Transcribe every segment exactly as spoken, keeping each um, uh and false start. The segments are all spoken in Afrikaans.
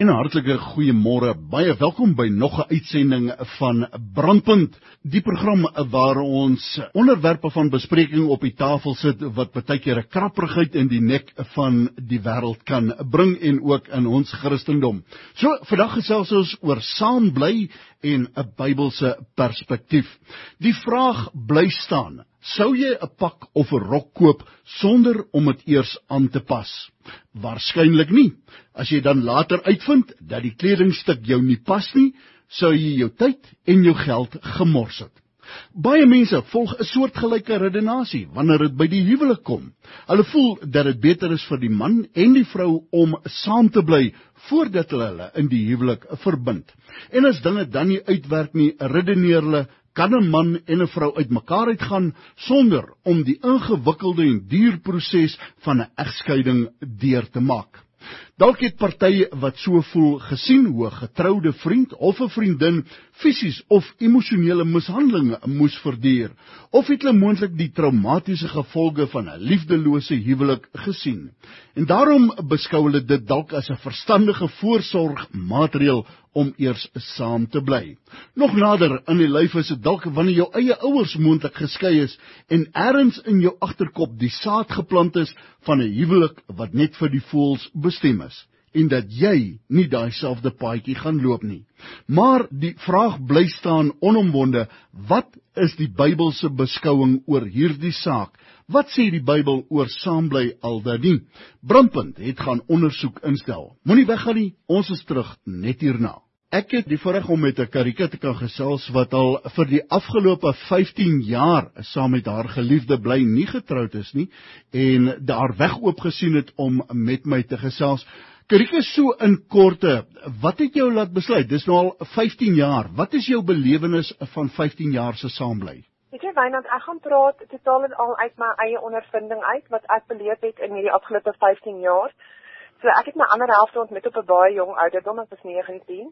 En 'n hartlike goeiemôre, baie welkom by nog 'n uitsending van Brandpunt, die program waar ons onderwerpe van bespreking op die tafel sit wat baie keer 'n krapperigheid in die nek van die wêreld kan bring en ook in ons Christendom. So, vandag gesels ons oor saam bly en 'n Bybelse perspektief. Die vraag bly staan: sou jy 'n pak of 'n rok koop sonder om dit eers aan te pas? Waarskynlik nie. As jy dan later uitvind dat die kledingstuk jou nie pas nie, sou jy jou tyd en jou geld gemors het. Baie mense volg 'n soortgelyke redenasie wanneer dit by die huwelik kom. Hulle voel dat dit beter is vir die man en die vrou om saam te bly voordat hulle hulle in die huwelik verbind. En as dinge dan nie uitwerk nie, redeneer hulle, kan 'n man en 'n vrou uitmekaar uitgaan sonder om die ingewikkelde en duur proses van 'n egskeiding deur te maak. Dalk het party wat so voel gesien hoe 'n getroude vriend of 'n vriendin fisies of emosionele mishandeling moes verduur, of het hulle moontlik die traumatiese gevolge van 'n liefdelose huwelik gesien. En daarom beskou hulle dit dalk as 'n verstandige voorsorgmaatreël om eers saam te bly. Nog nader in die lyf is dit dalk wanneer jou eie ouers moontlik geskei is en ergens in jou agterkop die saad geplant is van 'n huwelik wat net vir die voëls bestem is, en dat jy nie daai selfde paadjie gaan loop nie. Maar die vraag bly staan onomwonde: wat is die Bybelse beskouing oor hierdie saak? Wat sê die Bybel oor saambly al dan nie? Brandpunt het gaan ondersoek instel. Moenie weggaan nie, ons is terug net hierna. Ek het die voorreg om met 'n Karika te kan gesels wat al vir die afgelope vyftien jaar saam met haar geliefde bly, nie getroud is nie, en daar weg oop gesien het om met my te gesels. Karika, so in korte, wat het jou laat besluit? Dis nou al vyftien jaar. Wat is jou belewenis van vyftien jaar se saambly? Weet jy, Wynand, ek gaan praat totaal en al uit my eie ondervinding uit, wat ek beleef het in hierdie afgelope vyftien jaar. So ek het my ander helfte ontmoet op 'n baie jong ouderdom, ek was negentien.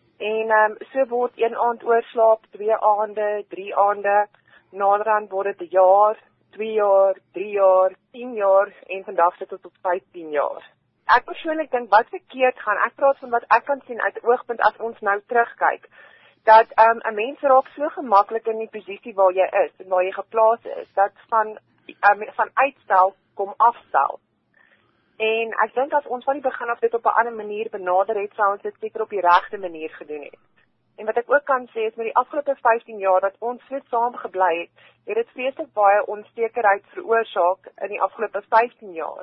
En um, so word een aand oorslaap, twee aande, drie aande, naderhand word dit 'n jaar, twee jaar, drie jaar, tien jaar, en vandag sit dit op vyftien jaar. Ek persoonlik dink wat verkeerd gaan, ek praat van wat ek kan sien uit 'n oogpunt as ons nou terugkyk, dat um, 'n mens raak so gemaklik in die posisie waar jy is, en waar jy geplaas is, dat van, um, van uitstel kom afstel. En ek dink as ons van die begin af dit op 'n ander manier benader het, sou ons dit seker op die regte manier gedoen het. En wat ek ook kan sê is met die afgelope vyftien jaar dat ons so saam gebly het, het dit vreeslik baie onsekerheid veroorsaak in die afgelope vyftien jaar.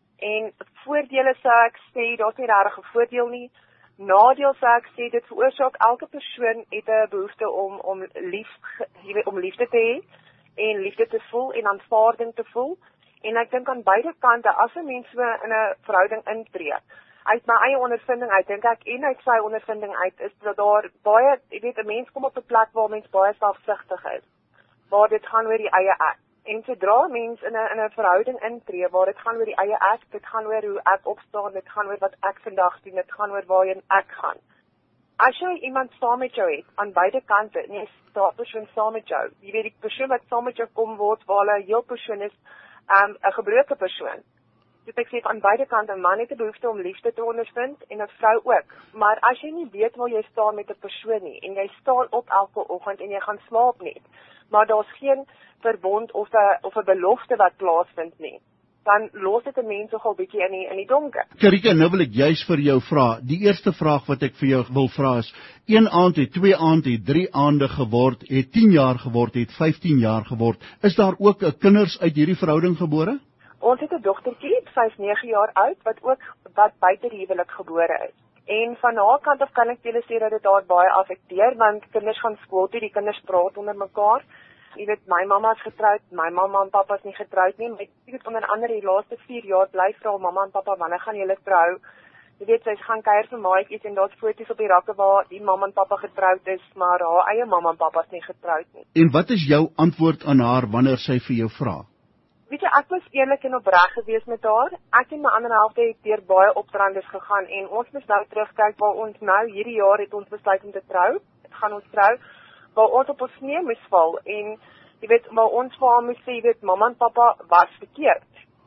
En voordele sê ek sê, daar's nie regtig 'n voordeel nie. Nadeel sê ek sê, dit veroorsaak elke persoon het 'n behoefte om om lief, jy weet, om liefde te hê en liefde te voel en aanvaarding te voel. En ek dink aan beide kante, as 'n mens so in 'n verhouding intree, uit my eie ondervinding uit, dink ek, en uit sy ondervinding uit, is dat daar baie, jy weet, 'n mens kom op 'n plek waar mens baie selfsugtig is, waar dit gaan oor die eie ek. En sodra 'n mens in 'n in 'n verhouding intree waar dit gaan oor die eie ek, dit gaan oor hoe ek opstaan, dit gaan oor wat ek vandag doen, dit gaan oor waarheen ek gaan. As jy iemand saam met jou het, aan beide kante, en jy staat persoon saam met jou, jy weet, die persoon wat saam met jou kom word, waar hulle 'n heel persoon is, um, 'n gebroke persoon. Dus ek sê, aan beide kante, 'n man het 'n behoefte om liefde te ondervind, en 'n vrou ook. Maar as jy nie weet waar jy staan met 'n persoon nie, en jy staan op elke oggend, en jy gaan slaap net, maar daar's geen verbond of 'n of 'n belofte wat plaasvind nie, dan los dit 'n mens nogal bietjie in die in die donker. Karika, nou wil ek juis vir jou vra. Die eerste vraag wat ek vir jou wil vra is: een aand het twee aand het drie aande geword, het tien jaar geword, het vyftien jaar geword. Is daar ook 'n kinders uit hierdie verhouding gebore? Ons het 'n dogtertjie, sy is nege jaar oud, wat ook wat buite die huwelik gebore is. En van haar kant af kan ek julle sê dat dit haar baie affekteer, want kinders gaan skool toe, die kinders praat onder mekaar. Jy weet, my mamma is getroud, my mamma en pappa is nie getroud nie, maar ek weet onder andere die laaste vier jaar bly vra mamma en pappa, wanneer gaan julle trou? Jy weet, sy gaan kuier vir maatjies en daar's foto's op die rakke waar die mamma en pappa getroud is, maar haar eie mamma en pappa is nie getroud nie. En wat is jou antwoord aan haar wanneer sy vir jou vra? Weet jy, ek was eerlik en opreg geweest met haar. Ek en my ander helfte het deur baie opstanders gegaan en ons moet nou terugkyk waar ons nou hierdie jaar het ons besluit om te trou. Dit gaan ons trou. Waar ons op ons knieë moes val en jy weet, maar ons vir haar moes sê, jy weet, mamma en pappa was verkeerd.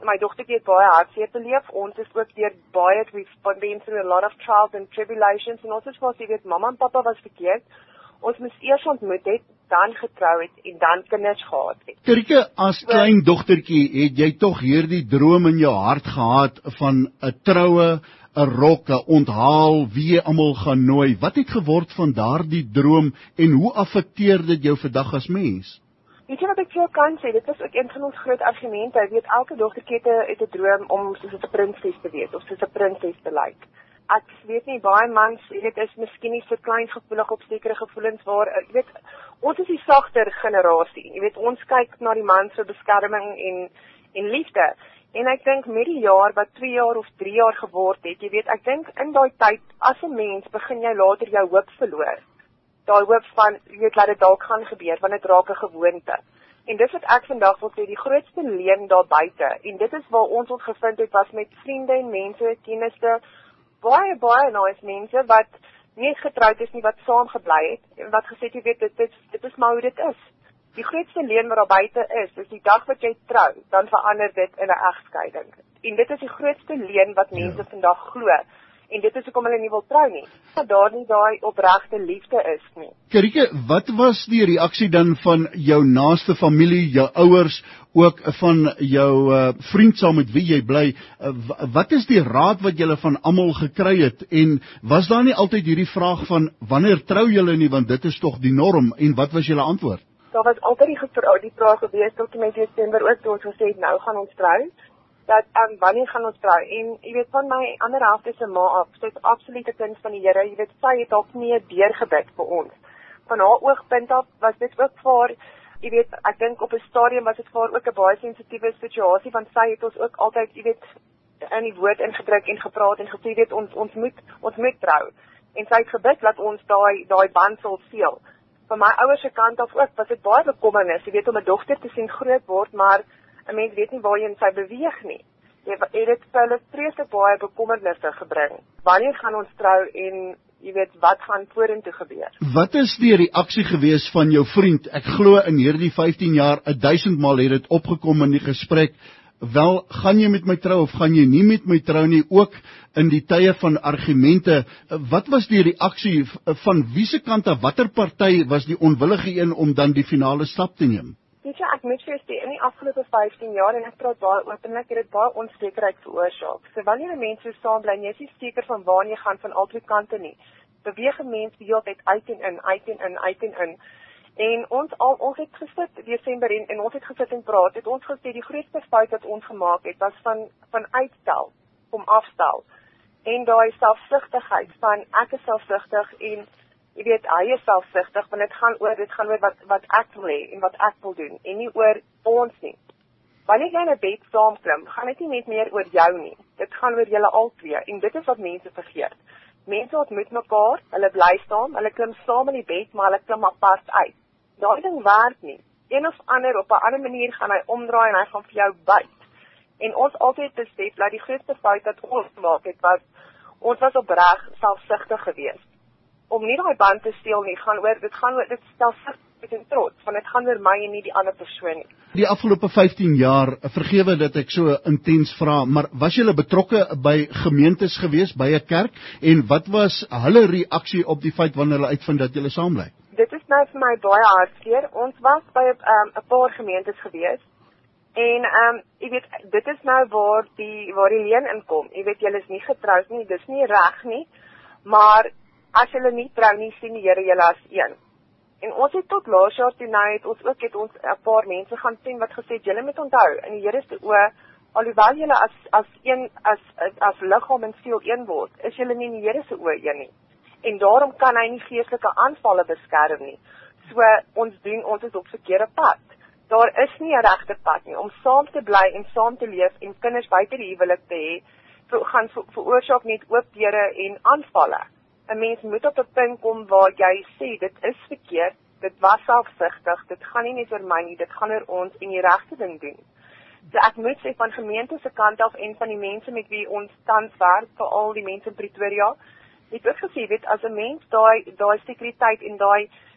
my dogtertjie het baie hartseer beleef. Ons is ook deur baie, we've been through a lot of trials and tribulations, en ons is vir ons, jy weet, mamma en papa was verkeerd. Ons moes eers ontmoet het, dan getrou het, en dan kinders gehad het. Kirike, as klein dogtertjie, het jy tog hierdie droom in jou hart gehad van 'n troue, 'n rok, 'n onthaal, wie jy almal gaan nooi. Wat het geword van daardie droom, en hoe affekteer dit jou vandag as mens? Weet jy wat ek jou kan sê, dit was ook een van ons groot argumente. Jy weet, elke dogtertjie het 'n droom om soos 'n prinses te wees, of soos 'n prinses te lyk. Ek weet nie, baie mans, jy weet, is miskien nie so klein gevoelig op sekere gevoelens waar, jy weet, ons is die sagter generasie. Jy weet, ons kyk na die man se beskerming en, en liefde. En ek dink met die jaar wat twee jaar of drie jaar geword het, jy weet, ek dink in daai tyd, as 'n mens, begin jy later jou hoop verloor. Daai hoop van, jy weet, laat dit dalk gaan gebeur, want dit raak 'n gewoonte. En dis wat ek vandag wil sê, die grootste leen daar buite, en dit is waar ons ons gevind het, was met vriende en mense, kennisse, baie, baie nice mense, wat nie getroud is nie, wat saam gebly het, en wat gesê het, jy weet, dit is, dit is maar hoe dit is. Die grootste leen wat daar buite is, is die dag wat jy trou, dan verander dit in 'n egskeiding. En dit is die grootste leen wat mense ja. vandag glo. En dit is hoekom hulle nie wil trou nie. Dat daar nie daai opregte liefde is nie. Kirike, wat was die reaksie dan van jou naaste familie, jou ouers, ook van jou uh, vriend saam met wie jy bly? Uh, wat is die raad wat julle van almal gekry het? En was daar nie altyd hierdie vraag van, wanneer trou julle nie, want dit is tog die norm, en wat was julle antwoord? Daar was altyd die, die vraag gewees, tot met Desember ook, toe ons gesê het, nou gaan ons trou. Dat, um, wanneer gaan ons trou? En, jy weet, van my ander helfte se ma af, sy is absolute kind van die Here, jy weet, sy het ook nie 'n deurgebid vir ons. Van haar oogpunt af, was dit ook vir, jy weet, ek dink op 'n stadium was dit vir haar ook 'n baie sensitiewe situasie, want sy het ons ook altyd, jy weet, in die woord ingedruk en gepraat en gesê, jy weet, ons, ons moet, ons moet trou. En sy het gebid, dat ons daai, daai band sal seël. Van my ouers se kant af ook, was dit baie bekommernis, jy weet, om 'n dogter te sien groot word, maar 'n mens weet nie waarheen sy beweeg nie. Jy het dit vir hulle vreeslik baie bekommernisse gebring. Wanneer gaan ons trou en jy weet wat gaan vorentoe gebeur? Wat is die reaksie gewees van jou vriend? Ek glo in hierdie vyftien jaar duisend maal het dit opgekom in die gesprek. Wel, gaan jy met my trou of gaan jy nie met my trou nie, ook in die tye van argumente. Wat was die reaksie van wie se kant af? Watter party was die onwillige een om dan die finale stap te neem? Weet jy, ek moet vir jou sê, in die afgelope vyftien jaar, en ek praat baie openlik, het dit baie onsekerheid veroorsaak. So wanneer 'n mens so saam bly, en jy is nie seker van waar jy gaan van albei kante nie, beweeg 'n mens die hele tyd uit en in, uit en in, uit en in. En ons al ons het gesit Desember en, en ons het gesit en praat, het ons gesê die grootste fout wat ons gemaak het, was van van uitstel, om afstel. En daai selfsugtigheid van ek is selfsugtig en jy weet, hy is selfsugtig, want dit gaan oor, dit gaan oor wat, wat ek wil hê en wat ek wil doen, en nie oor ons nie. Wanneer jy in 'n bed saamklim, gaan dit nie net meer oor jou nie, dit gaan oor julle albei, en dit is wat mense vergeet. Mense ontmoet mekaar, hulle bly saam, hulle klim saam in die bed, maar hulle klim apart uit. Daai ding werk nie. Een of ander, op 'n ander manier gaan hy omdraai en hy gaan vir jou byt. En ons altyd besef, dat die grootste fout wat ons gemaak het, was, ons was opreg selfsugtig geweest. Om nie daai band te steel nie, gaan oor, dit gaan oor, dit stel sigtig en trots, want dit gaan oor my en nie die ander persoon nie. Die afgelope vyftien jaar, vergewe dat ek so intens vra, maar was julle betrokke by gemeentes gewees, by 'n kerk, en wat was hulle reaksie op die feit wanneer hulle uitvind dat julle saam bly? Dit is nou vir my baie hartseer. Ons was by 'n um, paar gemeentes gewees, en um, jy weet, dit is nou waar die, waar die leen inkom. Jy weet, julle is nie getroud nie, dis nie reg nie, maar as julle nie trou nie, sien die Here julle as een. En ons het tot laas jaar toe nou, het ons ook het ons 'n paar mense gaan sien wat gesê het, julle moet onthou, in die Here se oë, alhoewel julle as as een as as, as liggaam en siel een word, is julle nie in die Here se oë een nie. En daarom kan hy nie geestelike aanvalle beskerm nie. So ons doen, ons is op verkeerde pad. Daar is nie 'n regte pad nie, om saam te bly en saam te leef en kinders buite die huwelik te hê, so gaan ver, veroorsaak net oop deure en aanvalle. 'n Mens moet op 'n punt kom waar jy sê, dit is verkeerd, dit was selfsugtig, dit gaan nie net oor my nie, dit gaan oor ons en die regte ding doen. So ek moet sê, van gemeente se kant af en van die mense met wie ons tans werk, veral die mense in Pretoria, het ook gesê, weet, as 'n mens daai daai sekuriteit en daai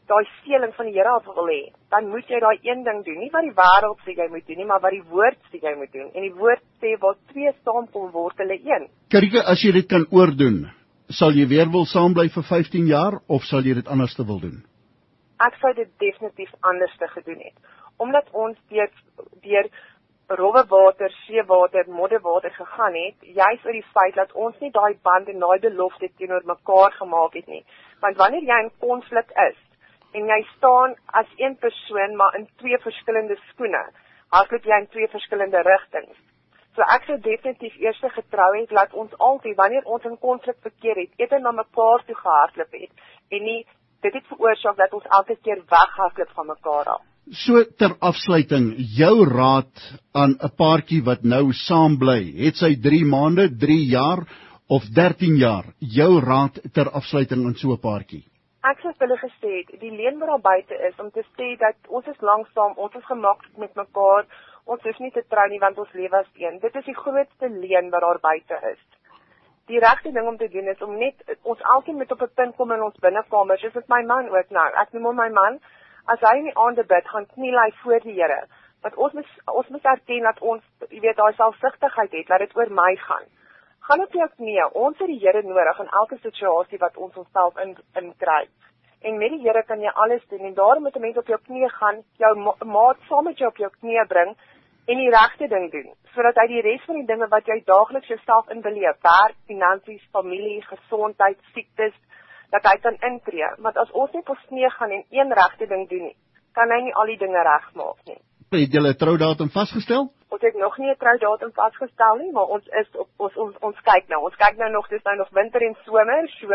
daai seëling van die Here af wil hê, dan moet jy daai een ding doen, nie wat die wêreld sê jy moet doen nie, maar wat die woord sê jy moet doen. En die woord sê waar twee saamkom word hulle een. Karike, as jy dit kan oordoen, sal jy weer wil saam bly vir vyftien jaar of sal jy dit anders te wil doen? Ek sou dit definitief anders te gedoen het. Omdat ons deur deur rowwe water, seewater, modderwater gegaan het, juis oor die feit dat ons nie daai band en daai belofte teenoor mekaar gemaak het nie. Want wanneer jy in konflik is en jy staan as een persoon maar in twee verskillende skoene, hardloop jy in twee verskillende rigtings. So ek sou definitief eers getrou het, laat ons altyd, wanneer ons in konflik verkeer het, eerder na mekaar toe gehardloop het, en nie, dit het veroorsaak dat ons elke keer weghardloop van mekaar af. So ter afsluiting, jou raad aan 'n paartjie wat nou saam bly, het sy drie maande, drie jaar of dertien jaar, jou raad ter afsluiting aan so 'n paartjie? Ek soos hulle gesê het, die leen wat daar buite is, om te sê dat ons is lanksaam, ons is gemaklik met mekaar, ons hoef nie te trou nie, want ons lewe as een. Dit is die grootste leen wat daar buite is. Die regte ding om te doen is om net, ons elkeen moet op 'n punt kom in ons binnekamers, soos met my man ook nou. Ek noem hom my man, as hy in die aande bid, gaan kniel hy voor die Here. Want ons moet, ons moet erken dat ons, jy weet, daai selfsugtigheid het, laat dit oor my gaan. Gaan op jou knieë, ons het die Here nodig in elke situasie wat ons onsself in, in kry. En met die Here kan jy alles doen, en daarom moet 'n mens op jou knieë gaan, jou ma maat saam met jou op jou knieë bring, en die regte ding doen, sodat hy die res van die dinge wat jy daagliks jouself in beleef, werk, finansies, familie, gesondheid, siektes, dat hy kan intree. Want as ons net op knieë gaan en een regte ding doen nie, kan hy nie al die dinge regmaak nie. Het julle 'n troudatum vasgestel? Ons het nog nie 'n troudatum vasgestel nie, maar ons is op ons ons ons kyk nou. Ons kyk nou nog, dis nou nog winter en somer, so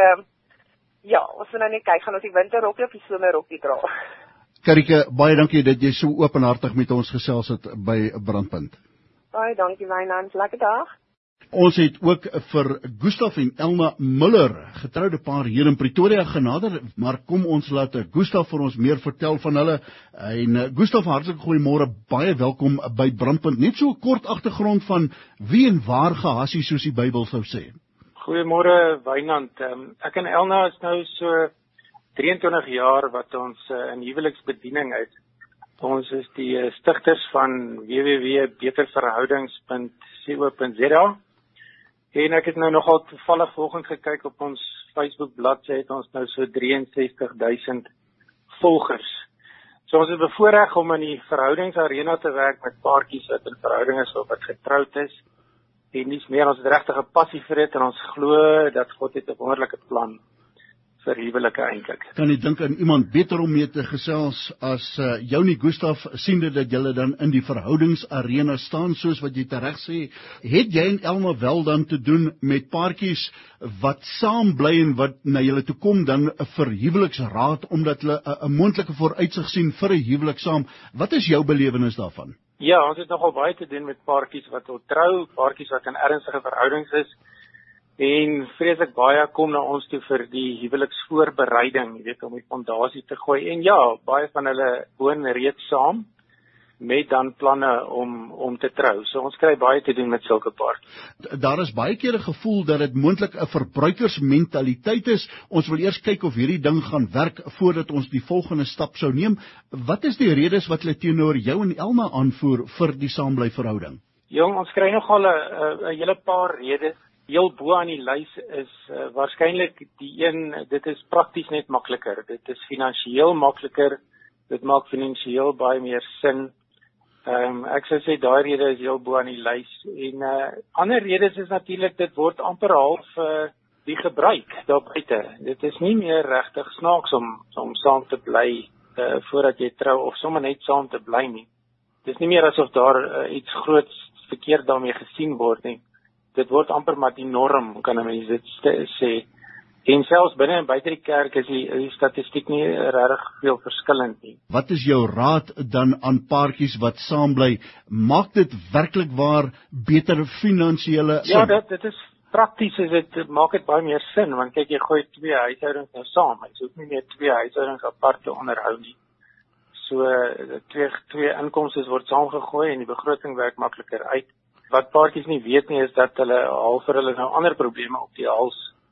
ja, ons wil nou net kyk, gaan ons die winterrokkie of die somerrokkie dra. Karike, baie dankie dat jy so openhartig met ons gesels het by Brandpunt. Baie dankie Wynand, lekker dag. Ons het ook vir Gustaf en Elna Miller, getroude paar hier in Pretoria genader, maar kom ons laat Gustaf vir ons meer vertel van hulle. En Gustaf, hartlik goeiemôre, baie welkom by Brandpunt. Net so 'n kort agtergrond van wie en waar gehassie, soos die Bybel sou sê. Goeiemôre Wynand, um, ek en Elna is nou so drieëntwintig jaar wat ons uh, in huweliksbediening is. Ons is die uh, stigters van w w w punt beter verhoudings punt co punt z a. En ek het nou nogal toevallig vanoggend gekyk op ons Facebook bladsy, het ons nou so ses drie duisend volgers. So ons is bevoorreg om in die verhoudingsarena te werk met paartjies wat in verhouding is of wat getroud is. En dis meer, ons het regtig 'n passie vir dit en ons glo dat God het 'n wonderlike plan vir huwelike eintlik. Kan jy dink aan iemand beter om mee te gesels as uh, Jouni Gustaf, siende dat julle dan in die verhoudingsarena staan, soos wat jy tereg sê, het jy en Elna wel dan te doen met paartjies wat saam bly en wat na julle toe kom dan vir huweliksraad, omdat hulle 'n uh, moontlike vooruitsig sien vir 'n huwelik saam. Wat is jou belewenis daarvan? Ja, ons het nogal baie te doen met paartjies wat wil trou, paartjies wat in ernstige verhoudings is. En vreeslik baie kom na ons toe vir die huweliksvoorbereiding, jy weet, om die fondasie te gooi. En ja, baie van hulle woon reeds saam met dan planne om om te trou. So ons kry baie te doen met sulke paartjies. Daar is baie keer 'n gevoel dat dit moontlik 'n verbruikersmentaliteit is. Ons wil eers kyk of hierdie ding gaan werk voordat ons die volgende stap sou neem. Wat is die redes wat hulle teenoor jou en Elna aanvoer vir die saamblyverhouding? Jong, ons kry nogal 'n 'n hele paar redes. Heel bo aan die lys is uh, waarskynlik die een, dit is prakties net makliker. Dit is finansiëel makliker. Dit maak finansiëel baie meer sin. Ehm um, ek sou sê daai rede is heel bo aan die lys. En uh, ander redes is natuurlik dit word amper half uh, die gebruik daar buite. Dit is nie meer regtig snaaks om om saam te bly uh, voordat jy trou of sommer net saam te bly nie. Dit is nie meer asof daar uh, iets groots verkeerd daarmee gesien word nie. Dit word amper maar die norm, kan 'n mens dit sê. En selfs binne en buite die kerk is die, die statistiek nie regtig veel verskillend nie. Wat is jou raad dan aan paartjies wat saam bly? Maak dit werklik waar beter finansiële sin? Ja, dit, dit is prakties, is dit maak dit baie meer sin, want kyk, jy gooi twee huishoudings nou saam. Jy hoef nie meer twee huishoudings apart te onderhou nie. So twee twee inkomste word saamgegooi en die begroting werk makliker uit. Wat paartjies nie weet nie is dat hulle al vir hulle nou ander probleme op die hals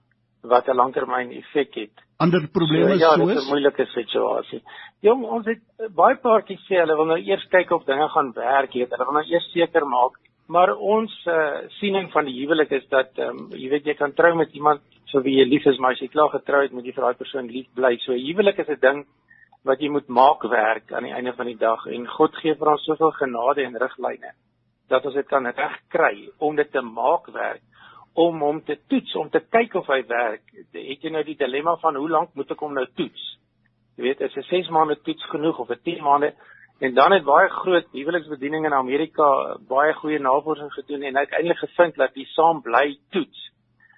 wat 'n langtermyn effek het. Ander probleme so, ja, soos? Ja, dit is 'n moeilike situasie. Jong, ons het baie paartjies sê, hulle wil nou eers kyk of dinge gaan werk, het. Hulle wil nou eers seker maak. Maar ons uh, siening van die huwelik is dat, um, jy weet, jy kan trou met iemand vir wie jy lief is, maar as jy klaar getrou het, moet jy vir daai persoon lief bly. So 'n huwelik is 'n ding wat jy moet maak werk aan die einde van die dag. En God gee vir ons soveel genade en riglyne, dat ons dit kan regkry om dit te maak werk, om hom te toets, om te kyk of hy werk. Het jy nou die dilemma van hoe lank moet ek hom nou toets? Jy weet, is 'n ses maande toets genoeg of 'n tien maande? En dan het baie groot huweliksbediening in Amerika baie goeie navorsing gedoen en uiteindelik gevind dat die saam bly toets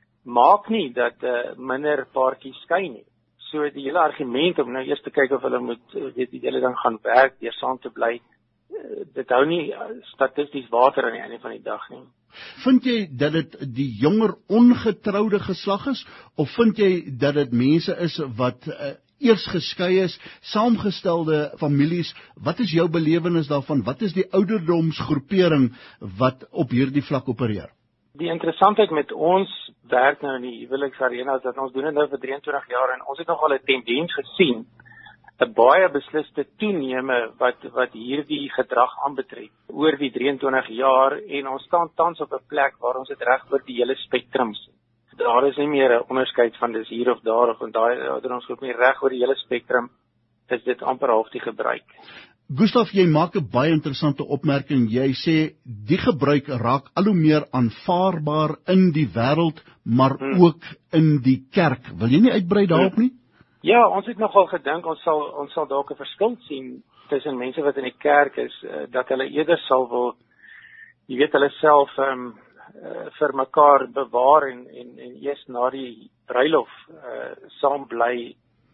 maak nie dat uh, minder paartjies skei nie. So die hele argument om nou eers te kyk of hulle moet weet die hele ding gaan werk deur saam te bly, uh, dit hou nie statisties water aan die einde van die dag nie. Vind jy dat dit die jonger ongetroude geslag is, of vind jy dat dit mense is wat uh, eers geskei is, saamgestelde families? Wat is jou belewenis daarvan? Wat is die ouderdomsgroepering wat op hierdie vlak opereer? Die interessantheid met ons werk nou in die huweliksarena is dat ons doen dit nou vir drieëntwintig jaar en ons het nogal 'n tendens gesien, 'n baie besliste toename wat wat hierdie gedrag aanbetref oor die drieëntwintig jaar, en ons staan tans op 'n plek waar ons dit reg oor die hele spektrum sien. Daar is nie meer 'n onderskeid van dis hier of daar of en daai ouderdomsgroep nie, reg oor die hele spektrum is dit amper half die gebruik. Gustaf, jy maak 'n baie interessante opmerking. Jy sê die gebruik raak al hoe meer aanvaarbaar in die wêreld, maar hmm. ook in die kerk. Wil jy nie uitbrei daarop nie? Ja, ons het nogal gedink ons sal ons sal dalk 'n verskil sien tussen mense wat in die kerk is, uh, dat hulle eerder sal wil, jy weet, hulle self um, uh, vir mekaar bewaar en en en eers na die bruilof uh, saam bly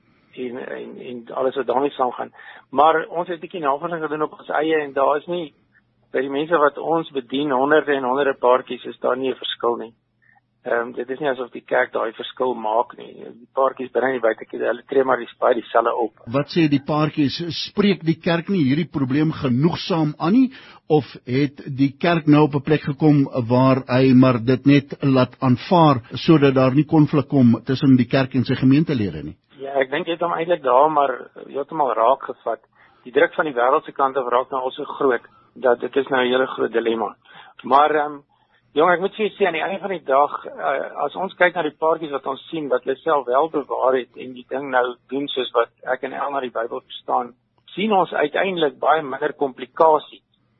en en en alles wat daarmee saamgaan. Maar ons het 'n bietjie navorsing gedoen op ons eie en daar is nie by die mense wat ons bedien, honderde en honderde paartjies, is daar nie 'n verskil nie. Ehm um, dit is nie asof die kerk daai verskil maak nie. Die paartjies binne die buitekie, hulle tree maar die baie dieselfde op. Wat sê die paartjies? Spreek die kerk nie hierdie probleem genoegsaam aan nie, of het die kerk nou op 'n plek gekom waar hy maar dit net laat aanvaar sodat daar nie konflik kom tussen die kerk en sy gemeentelede nie? Ja, ek dink jy het hom eintlik daar maar heeltemal raak gevat. Die druk van die wêreldse kant af raak nou al so groot dat dit is nou 'n hele groot dilemma. Maar ehm um, jong, ek moet vir julle sê aan die einde van die dag, uh, as ons kyk na die paartjies wat ons sien wat hulle self wel bewaar het en die ding nou doen soos wat ek en El na die Bybel verstaan, sien ons uiteindelik baie minder komplikasies.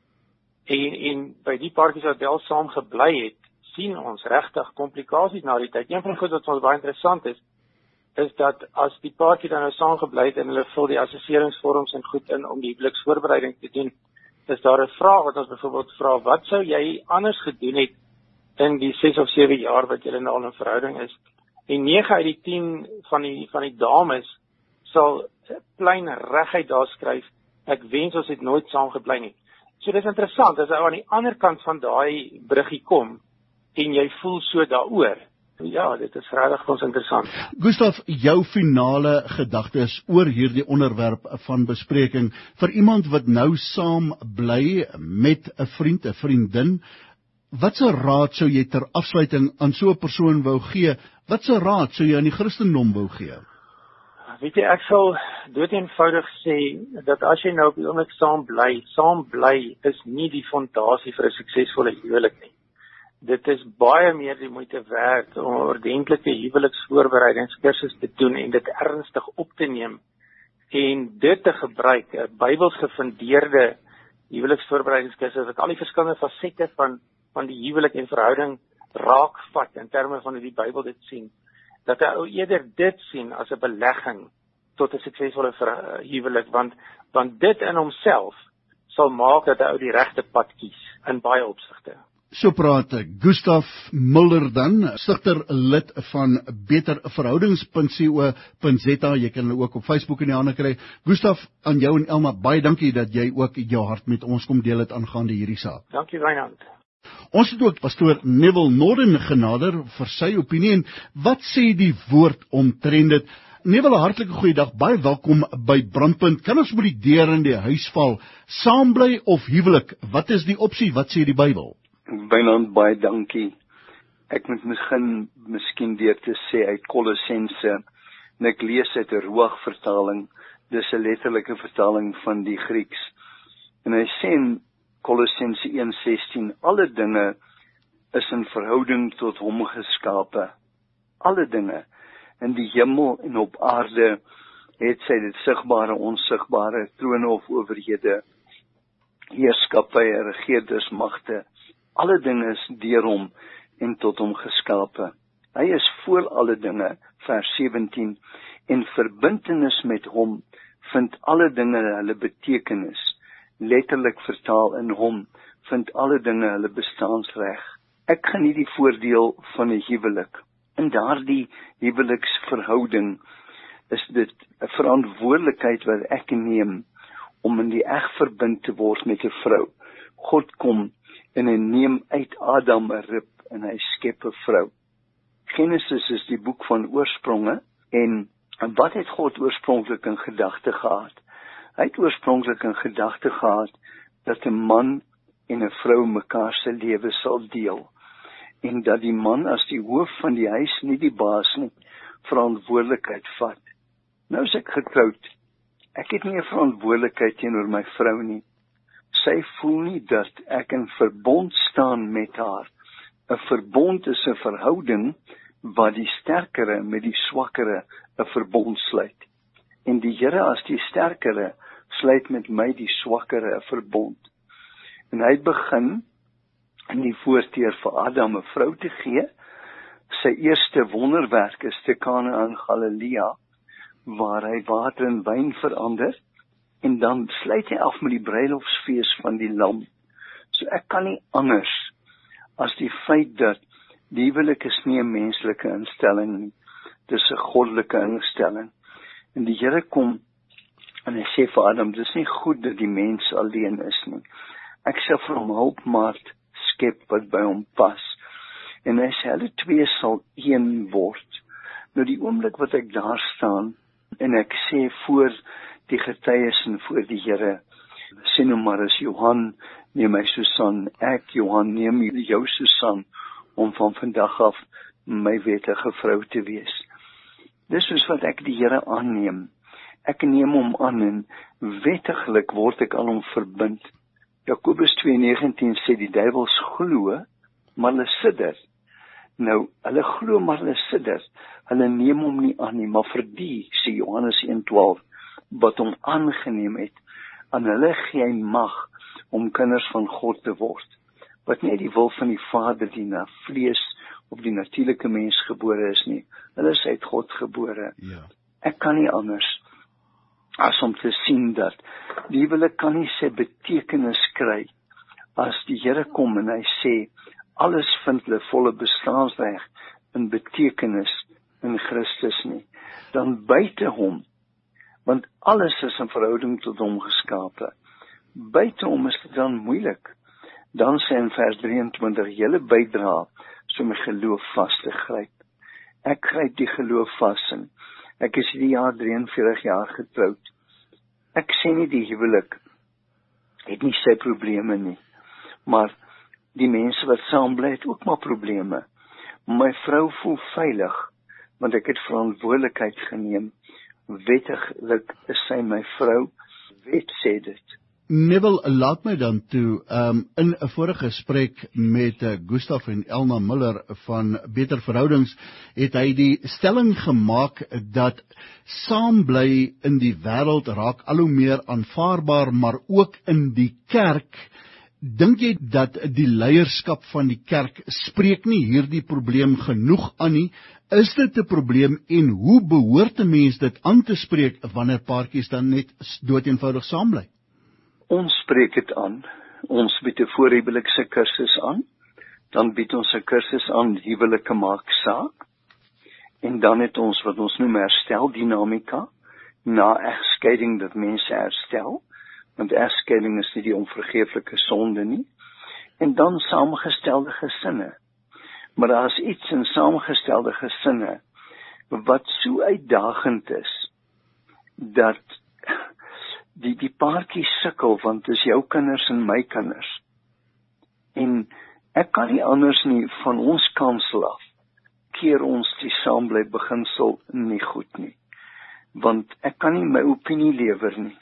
En en by die paartjies wat wel saam gebly het, sien ons regtig komplikasies na die tyd. Een van die goed wat vir ons baie interessant is, is dat as die paartjie dan nou saam gebly het en hulle vul die assesseringsvorms en goed in om die huweliksvoorbereiding te doen, is daar 'n vraag wat ons byvoorbeeld vra, wat sou jy anders gedoen het in die ses of sewe jaar wat julle nou al in verhouding is? En nege uit die tien van die van die dames sal plein reguit daar skryf, ek wens ons het nooit saam gebly nie. So dis interessant, as jy aan die ander kant van daai bruggie kom en jy voel so daaroor. Ja, dit is regtig ons interessant. Gustaf, jou finale gedagtes oor hierdie onderwerp van bespreking vir iemand wat nou saam bly met 'n vriend, 'n vriendin, watse raad sou jy ter afsluiting aan so 'n persoon wou gee? Watse raad sou jy aan die Christendom wou gee? Weet jy, ek sal doeteenvoudig sê dat as jy nou op die oomblik saam bly, saam bly is nie die fondasie vir 'n suksesvolle huwelik nie. Dit is baie meer die moeite werd om 'n ordentlike huweliksvoorbereidingskursus te doen en dit ernstig op te neem en dit te gebruik, 'n Bybels gefundeerde huweliksvoorbereidingskursus wat al die verskillende fasette van van die huwelik en verhouding raakvat in terme van hoe die Bybel dit sien. Dat 'n ou eerder dit sien as 'n belegging tot 'n suksesvolle huwelik, want want dit in homself sal maak dat 'n ou die regte pad kies in baie opsigte. So praat Gustaf Mulder dan, stigter lid van beter verhoudings punt co punt za. Jy kan hulle ook op Facebook in die hande kry. Gustaf, aan jou en Elma, baie dankie dat jy ook jou hart met ons kom deel het aangaande hierdie saak. Dankie Wynand. Ons het ook pastoor Neville Norden genader vir sy opinie en wat sê die woord omtrent dit. Neville, 'n hartlike goeiedag, baie welkom by Brandpunt. Kan ons met die deur in die huis val? Saambly of huwelik? Wat is die opsie? Wat sê die Bybel? Wynand, baie dankie. Ek moet begin miskien deur te sê uit Kolossense, en ek lees uit 'n Ruach vertaling, dis 'n letterlike vertaling van die Grieks. En hy sê in Kolossense een sestien, alle dinge is in verhouding tot hom geskape. Alle dinge, in die hemel en op aarde, het sy dit sigbare, onsigbare, trone of owerhede, heerskappye, regeerders, magte, alle dinge is deur hom en tot hom geskape. Hy is voor alle dinge, vers sewentien, en verbintenis met hom vind alle dinge hulle betekenis. Letterlik vertaal in hom vind alle dinge hulle bestaansreg. Ek geniet die voordeel van 'n huwelik. In daardie huweliksverhouding is dit 'n verantwoordelikheid wat ek neem om in die eg verbind te word met 'n vrou. God kom en hy neem uit Adam 'n rib en hy skep 'n vrou. Genesis is die boek van oorspronge en wat het God oorspronklik in gedagte gehad? Hy het oorspronklik in gedagte gehad dat 'n man en 'n vrou mekaar se lewe sal deel en dat die man as die hoof van die huis, nie die baas nie, verantwoordelikheid vat. Nou is ek getroud. Ek het nie 'n verantwoordelikheid teenoor my vrou nie. Sy voel nie dat ek in verbond staan met haar. 'n Verbond is 'n verhouding waar die sterkere met die swakkere 'n verbond sluit. En die Here as die sterkere sluit met my die swakkere 'n verbond. En hy begin in die voorsteur vir Adam 'n vrou te gee. Sy eerste wonderwerk is te Kana in Galilea, waar hy water in wyn verander, en dan sluit hy af met die bruilofsfees van die lam. So ek kan nie anders as die feit dat die huwelik is nie 'n menslike instelling nie, dis 'n goddelike instelling. En die Here kom en hy sê vir Adam, dis nie goed dat die mens alleen is nie. Ek sal vir hom hulpmaat skep wat by hom pas. En hy sê, hulle twee sal een word. Nou die oomblik wat ek daar staan, en ek sê voor die getuies en voor die Here, sê nou maar as Johan, neem my Susan, ek Johan, neem jou Susan, om van vandag af my wettige vrou te wees. Dis soos wat ek die Here aanneem. Ek neem hom aan en wettiglik word ek aan hom verbind. Jakobus twee negentien sê die duiwels glo, maar hulle sidder. Nou, hulle glo maar hulle sidder. Hulle neem hom nie aan nie, maar vir die, sê Johannes een twaalf, wat hom aangeneem het, aan hulle gee hy mag om kinders van God te word. Wat nie die wil van die Vader die na vlees of die natuurlike mens gebore is nie. Hulle is uit God gebore. Ja. Ek kan nie anders as om te sien dat die huwelik kan nie sy betekenis kry as die Here kom en hy sê alles vind hulle volle bestaansreg in betekenis in Christus nie. Dan buite hom, want alles is in verhouding tot hom geskape. Buite hom is dit dan moeilik. Dan sê in vers drieëntwintig, julle bydra so my geloof vas te gryp. Ek gryp die geloof vas en ek is hierdie jaar drieënveertig jaar getroud. Ek sê nie die huwelik het nie sy probleme nie, maar die mense wat saam bly het ook maar probleme. My vrou voel veilig, want ek het verantwoordelikheid geneem. Wettiglik is sy my vrou, wet sê dit. Neville, laat my dan toe, um, in 'n vorige gesprek met uh, Gustav en Elna Miller van Beter Verhoudings, het hy die stelling gemaak dat saambly in die wêreld raak al hoe meer aanvaarbaar, maar ook in die kerk. Dink jy dat die leierskap van die kerk spreek nie hierdie probleem genoeg aan nie? Is dit 'n probleem en hoe behoort 'n mens dit aan te spreek wanneer paartjies dan net doeteenvoudig saambly? Ons spreek dit aan. Ons bied 'n voorhuwelikse kursus aan. Dan bied ons 'n kursus aan huwelike maak saak. En dan het ons wat ons noem herstel dinamika, na egskeiding dat mense herstel, want egskeiding is nie die onvergeeflike sonde nie. En dan samengestelde gesinne. Maar daar is iets in samengestelde gesinne wat so uitdagend is dat die die paartjie sukkel, want dis jou kinders en my kinders. En Ek kan nie anders nie, van ons kansel af, keer ons die saambly beginsel nie goed nie. Want ek kan nie my opinie lewer nie.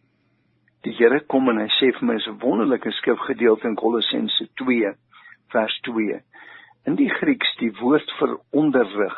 Die Here kom en hy sê vir my, is 'n wonderlike skrifgedeelte in Kolossense twee, vers twee. In die Grieks, die woord vir onderrig,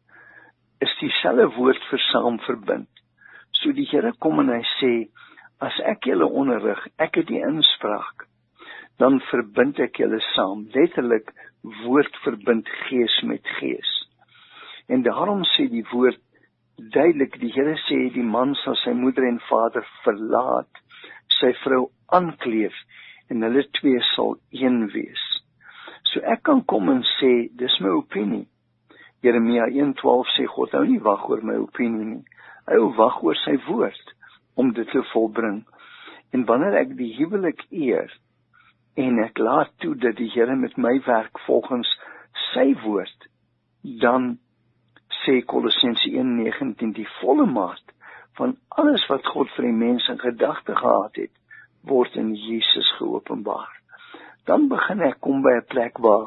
is dieselfde woord vir saam verbind. So die Here kom en hy sê, as ek julle onderrig, ek het die inspraak, dan verbind ek julle saam. Letterlik, woord verbind gees met gees. En daarom sê die woord duidelik, die Here sê, die man sal sy moeder en vader verlaat, sy vrou aankleef, en hulle twee sal een wees. So ek kan kom en sê, dis my opinie. Jeremia een twaalf sê, God hou nie wag oor my opinie nie. Hy hou wag oor sy woord, om dit te volbring. En wanneer ek die huwelik eer, en ek laat toe dat die Here met my werk volgens sy woord, dan sê Kolossense een negentien, die volle maat van alles wat God vir die mens in gedagte gehad het, word in Jesus geopenbaar. Dan begin ek kom by 'n plek waar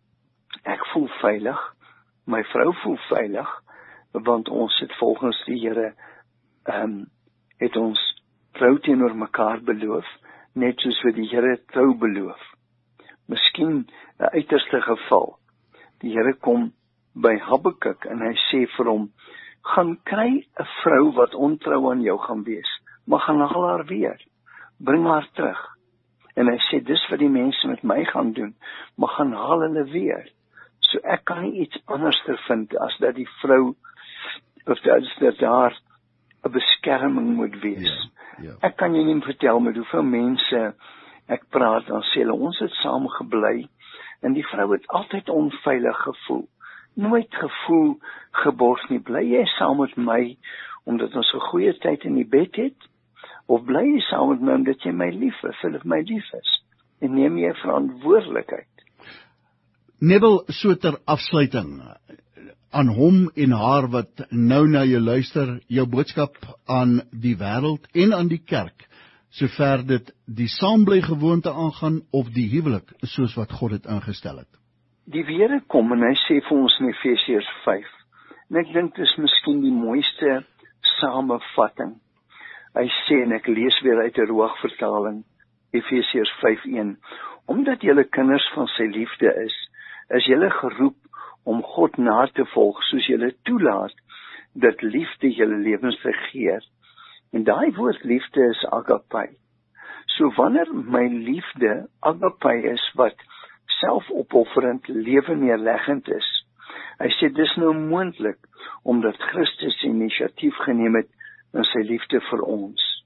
ek voel veilig, my vrou voel veilig, want ons het volgens die Here, um, het ons trou teenoor mekaar beloof, net soos wat die Here trou beloof. Miskien 'n uiterste geval. Die Here kom by Habakuk en hy sê vir hom, gaan kry 'n vrou wat ontrou aan jou gaan wees, maar gaan haal haar weer, bring haar terug. En hy sê, dis wat die mense met my gaan doen, maar gaan haal hulle weer. So ek kan nie iets anders vind as dat die vrou, of dat, dat daar 'n beskerming moet wees. Ja, ja. Ek kan jou nie vertel met hoeveel mense ek praat, dan sê hulle, ons het saam gebly, en die vrou het altyd onveilig gevoel. Nooit gevoel geborg nie. Bly jy saam met my, omdat ons 'n goeie tyd in die bed het, of bly jy saam met my, omdat jy my lief is, of my lief is, en neem jy verantwoordelikheid. Neville, so ter afsluiting, aan hom en haar wat nou na jou luister, jou boodskap aan die wêreld en aan die kerk, sover dit die saambly gewoonte aangaan, of die huwelik, soos wat God het ingestel het. Die Here kom en hy sê vir ons in Efesiërs vyf, en ek dink dit is miskien die mooiste samevatting. Hy sê, en ek lees weer uit die Ruach-vertaling, Efesiërs vyf een, omdat julle kinders van sy liefde is, is julle geroep om God na te volg, soos julle toelaat, dat liefde julle lewens regeer. En daai woord liefde is agape. So wanneer my liefde agape is, wat selfopofferend, lewe neerleggend is, hy sê, dis nou moontlik, omdat Christus inisiatief geneem het in sy liefde vir ons.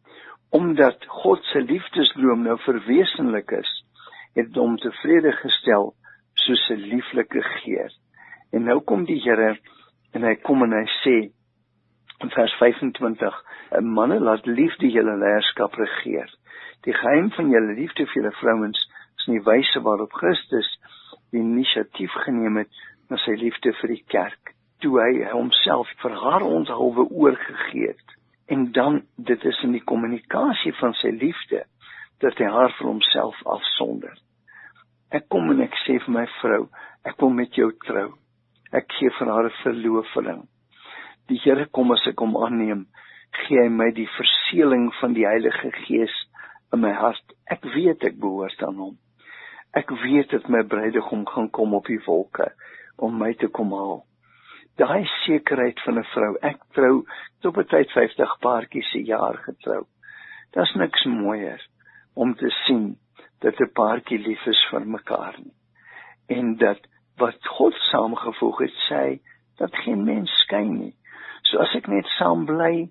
Omdat God se liefdesdroom nou verwesenlik is, het hom tevrede gestel, soos 'n lieflike geur. En nou kom die Here, en hy kom en hy sê, in vers vyfentwintig, manne, laat liefde julle leierskap regeer. Die geheim van julle liefde vir julle vrouens is die wyse waarop Christus die inisiatief geneem het na sy liefde vir die kerk, toe hy homself vir haar onthulwe oorgegee het. En dan, dit is in die kommunikasie van sy liefde, dat hy haar vir homself afsonder. Ek kom en ek sê vir my vrou, ek wil met jou trou. Ek gee vir haar 'n verloofing. Die Here kom as ek hom aanneem, gee hy my die verseeling van die Heilige Gees in my hart. Ek weet ek behoort aan hom. Ek weet dat my bruidegom gaan kom op die wolke, om my te kom haal. Daai sekerheid van 'n vrou, ek trou, op 'n tyd vyftig paartjies 'n jaar getrou. Daar's niks mooier, om te sien, dat 'n paartjie lief is vir mekaar nie. En dat, wat God saamgevoeg het, sê, dat geen mens skei nie. So as ek net saam bly,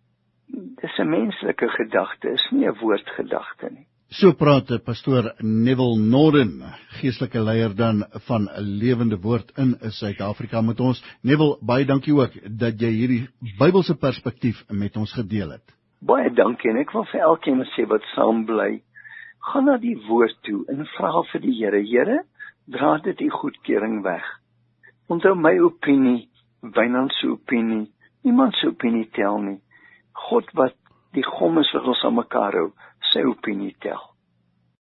dis 'n menslike gedagte, is nie 'n woordgedagte nie. So praat pastoor Neville Norden, geestelike leier dan van 'n lewende woord in Suid-Afrika met ons. Neville, baie dankie ook dat jy hierdie Bybelse perspektief met ons gedeel het. Baie dankie, en ek wil vir elkeen sê wat saam bly, gaan na die woord toe en vra vir die Here, Here, dra dit die goedkeuring weg. Onthou my opinie, Wynand se opinie, niemand se opinie tel nie. God wat die gom is wat ons aan mekaar hou, sy opinie tel.